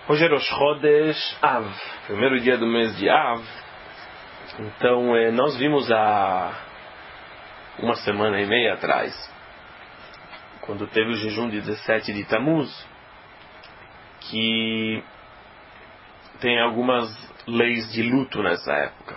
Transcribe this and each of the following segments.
Hoje é Rosh Chodesh Av, primeiro dia do mês de Av. Então nós vimos há uma semana e meia atrás, quando teve o jejum de 17 de Tammuz, que tem algumas leis de luto nessa época.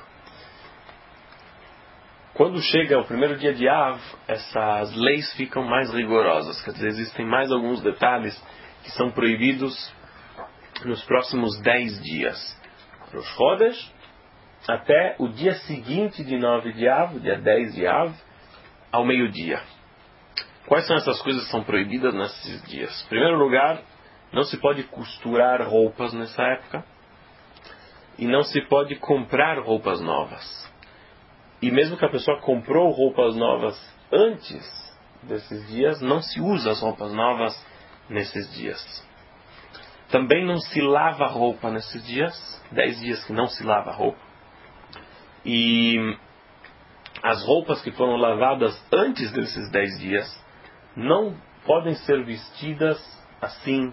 Quando chega o primeiro dia de Av, essas leis ficam mais rigorosas, quer dizer, existem mais alguns detalhes que são proibidos nos próximos 10 dias. Rosh Chodesh até o dia seguinte de 9 de Av, dia 10 de Av, ao meio-dia. Quais são essas coisas que são proibidas nesses dias? Em primeiro lugar, não se pode costurar roupas nessa época. E não se pode comprar roupas novas. E mesmo que a pessoa comprou roupas novas antes desses dias, não se usa as roupas novas nesses dias. Também não se lava roupa nesses dias. 10 dias que não se lava roupa. E as roupas que foram lavadas antes desses 10 dias não podem ser vestidas assim,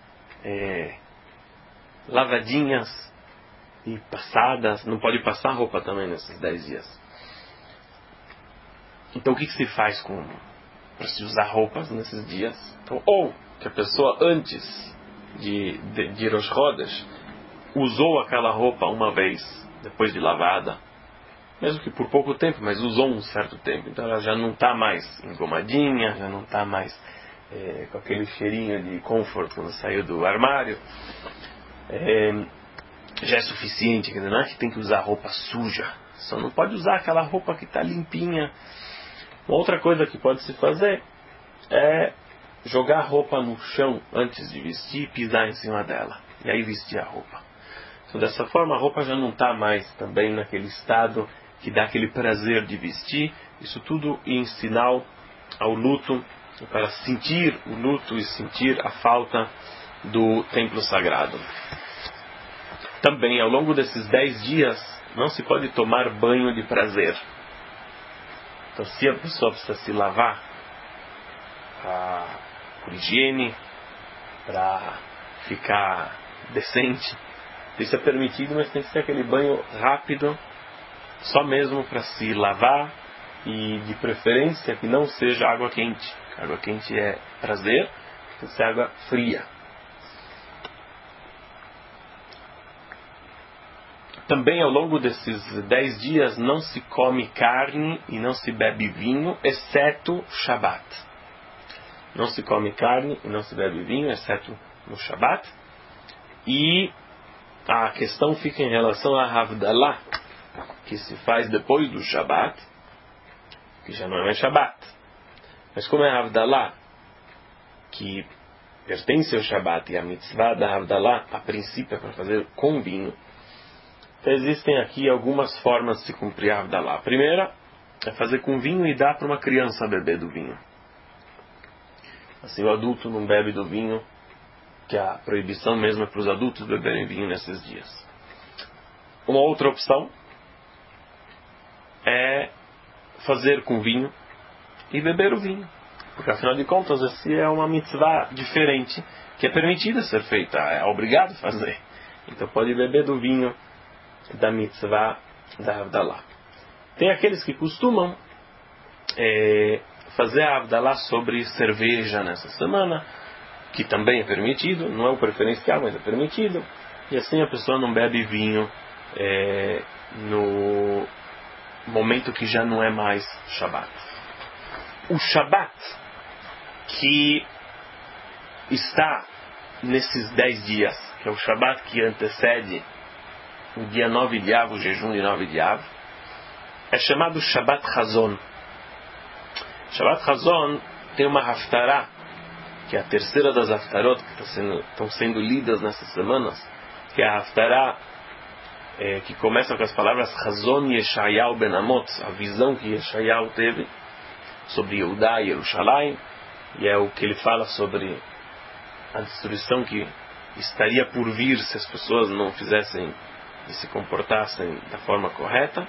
lavadinhas e passadas. Não pode passar roupa também nesses 10 dias. Então o que se faz para se usar roupas nesses dias? Então, ou que a pessoa antes de Rosh Chodesh usou aquela roupa uma vez, depois de lavada, mesmo que por pouco tempo, mas usou um certo tempo, então ela já não está mais engomadinha, já não está mais com aquele cheirinho de comfort quando saiu do armário, já é suficiente, quer dizer, não é que tem que usar roupa suja, só não pode usar aquela roupa que está limpinha. Uma outra coisa que pode se fazer é jogar a roupa no chão antes de vestir e pisar em cima dela. E aí vestir a roupa. Então dessa forma a roupa já não está mais também naquele estado que dá aquele prazer de vestir. Isso tudo em sinal ao luto, para sentir o luto e sentir a falta do templo sagrado. Também ao longo desses 10 dias não se pode tomar banho de prazer. Então se a pessoa precisa se lavar por higiene, para ficar decente, isso é permitido, mas tem que ser aquele banho rápido, só mesmo para se lavar, e de preferência que não seja água quente. Água quente é prazer, tem que ser água fria. Também ao longo desses 10 dias não se come carne e não se bebe vinho, exceto Shabat. Não se come carne e não se bebe vinho, exceto no Shabat. E a questão fica em relação a Havdalah, que se faz depois do Shabat, que já não é Shabat. Mas como é Havdalah, que pertence ao Shabat, e a mitzvah da Havdalah, a princípio, é para fazer com vinho, então existem aqui algumas formas de se cumprir a Havdalah. A primeira é fazer com vinho e dar para uma criança beber do vinho. Assim o adulto não bebe do vinho, que a proibição mesmo é para os adultos beberem vinho nesses dias. Uma outra opção é fazer com vinho e beber o vinho. Porque afinal de contas, essa é uma mitzvah diferente, que é permitida ser feita, é obrigado a fazer. Então pode beber do vinho da mitzvah da Havdalah. Tem aqueles que costumam fazer a Havdalah sobre cerveja nessa semana, que também é permitido, não é o preferencial, mas é permitido, e assim a pessoa não bebe vinho no momento que já não é mais Shabat. O Shabat que está nesses 10 dias, que é o Shabat que antecede o dia 9 de Av, o jejum de 9 de Av, é chamado Shabbat Chazon. Shabbat Chazon tem uma Haftarah, que é a terceira das Haftarot que estão sendo lidas nessas semanas, que é a Haftarah que começa com as palavras Chazon Yeshayahu ben Amot, a visão que Yeshayahu teve sobre Yehudá e Yerushalayim, e é o que ele fala sobre a destruição que estaria por vir se as pessoas não fizessem e se comportassem da forma correta.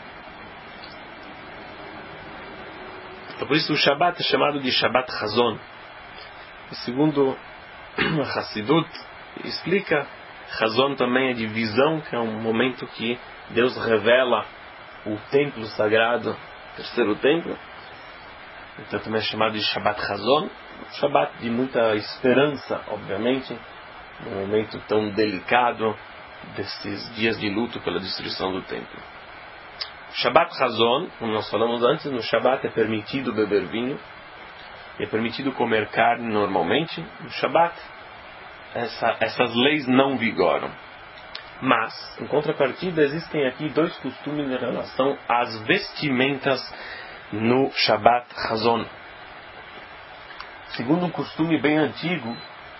Então por isso o Shabbat é chamado de Shabbat Chazon. E segundo a Hassidut explica, Chazon também é de visão, que é um momento que Deus revela o templo sagrado, o terceiro templo. Então também é chamado de Shabbat Chazon, um Shabbat de muita esperança, obviamente, num momento tão delicado desses dias de luto pela destruição do templo. Shabbat Chazon, como nós falamos antes, no Shabbat é permitido beber vinho, é permitido comer carne normalmente. No Shabbat essas leis não vigoram. Mas, em contrapartida, existem aqui dois costumes em relação às vestimentas no Shabbat Chazon. Segundo um costume bem antigo,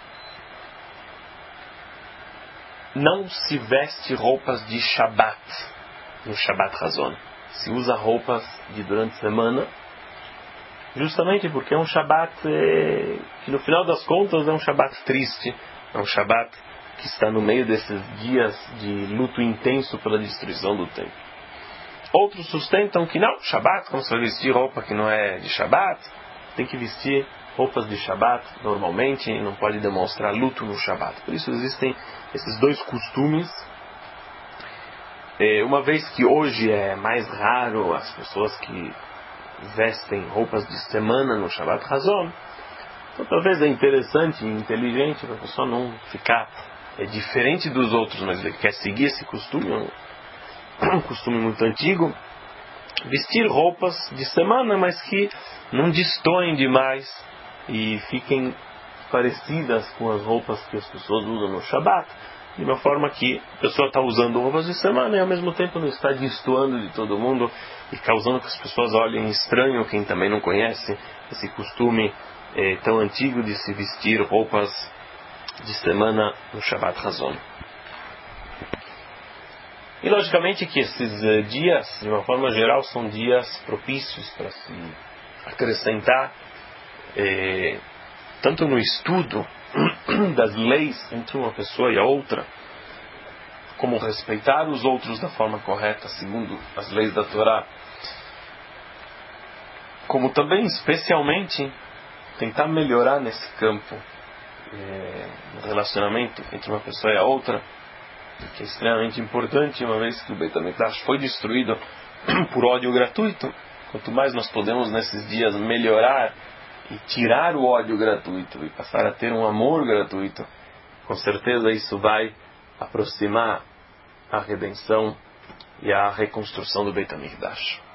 não se veste roupas de Shabbat no Shabbat Chazon. Se usa roupas de durante a semana, justamente porque é um Shabbat que no final das contas é um Shabbat triste, é um Shabbat que está no meio desses dias de luto intenso pela destruição do templo. Outros sustentam que não, Shabbat, como você vai vestir roupa que não é de Shabbat, tem que vestir roupas de Shabbat normalmente, e não pode demonstrar luto no Shabbat. Por isso existem esses dois costumes. Uma vez que hoje é mais raro as pessoas que vestem roupas de semana no Shabbat Chazon, então talvez é interessante e inteligente para a pessoa não ficar diferente dos outros, mas ele quer seguir esse costume, um costume muito antigo, vestir roupas de semana, mas que não destoem demais e fiquem parecidas com as roupas que as pessoas usam no Shabbat, de uma forma que a pessoa está usando roupas de semana e ao mesmo tempo não está destoando de todo mundo e causando que as pessoas olhem estranho, quem também não conhece esse costume tão antigo de se vestir roupas de semana no Shabbat Chazon. E logicamente que esses dias, de uma forma geral, são dias propícios para se acrescentar tanto no estudo das leis entre uma pessoa e a outra, como respeitar os outros da forma correta, segundo as leis da Torá, como também, especialmente, tentar melhorar nesse campo, no relacionamento entre uma pessoa e a outra, que é extremamente importante, uma vez que o Beit HaMikdash foi destruído por ódio gratuito. Quanto mais nós podemos nesses dias melhorar e tirar o ódio gratuito e passar a ter um amor gratuito, com certeza isso vai aproximar a redenção e a reconstrução do Beit HaMikdash.